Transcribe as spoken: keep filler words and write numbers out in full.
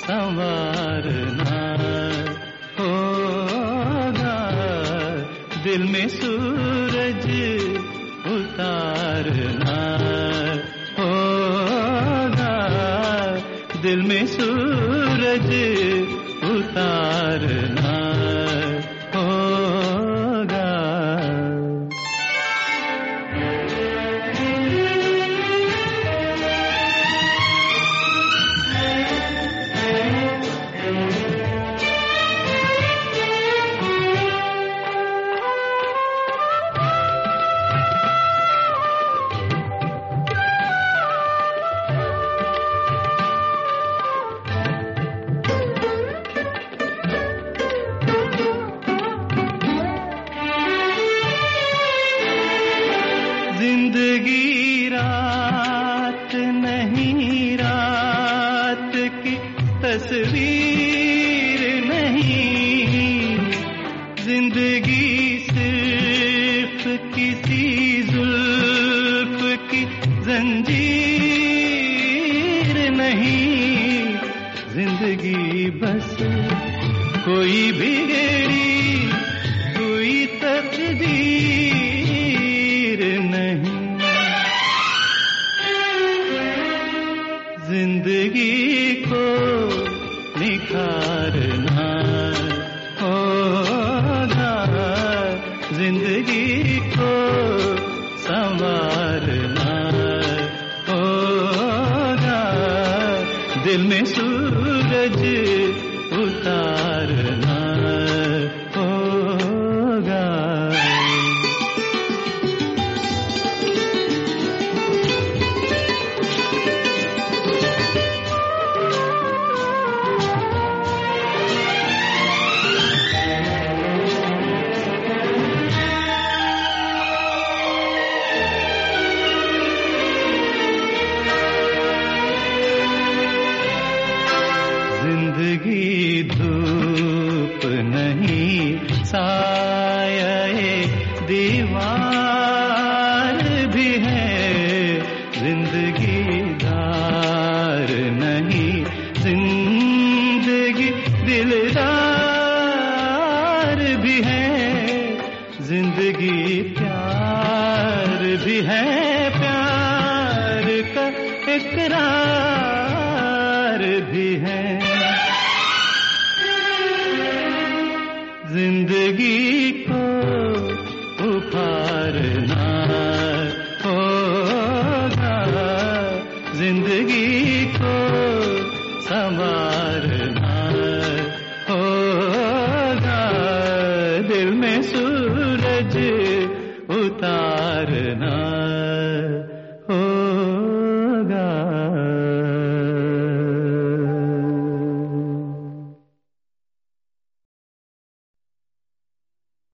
संवारना होगा, दिल में सूरज उतारना होगा, दिल में सूरज उतारना होगा। जिंदगी रात नहीं, रात की तस्वीर नहीं, जिंदगी सिर्फ किसी जुल्फ की जंजीर नहीं, जिंदगी बस कोई भी गेड़ी, कोई तकदीर नहीं, जिंदगी को निखारना होगा, जिंदगी को संवारना होगा, दिल में सूरज उतारना होगा। जिंदगी धूप नहीं, साये दीवार भी है, जिंदगी दार नहीं, जिंदगी दिलदार भी है, जिंदगी प्यार भी है, प्यार का इकरार भी है, जिंदगी को उभारना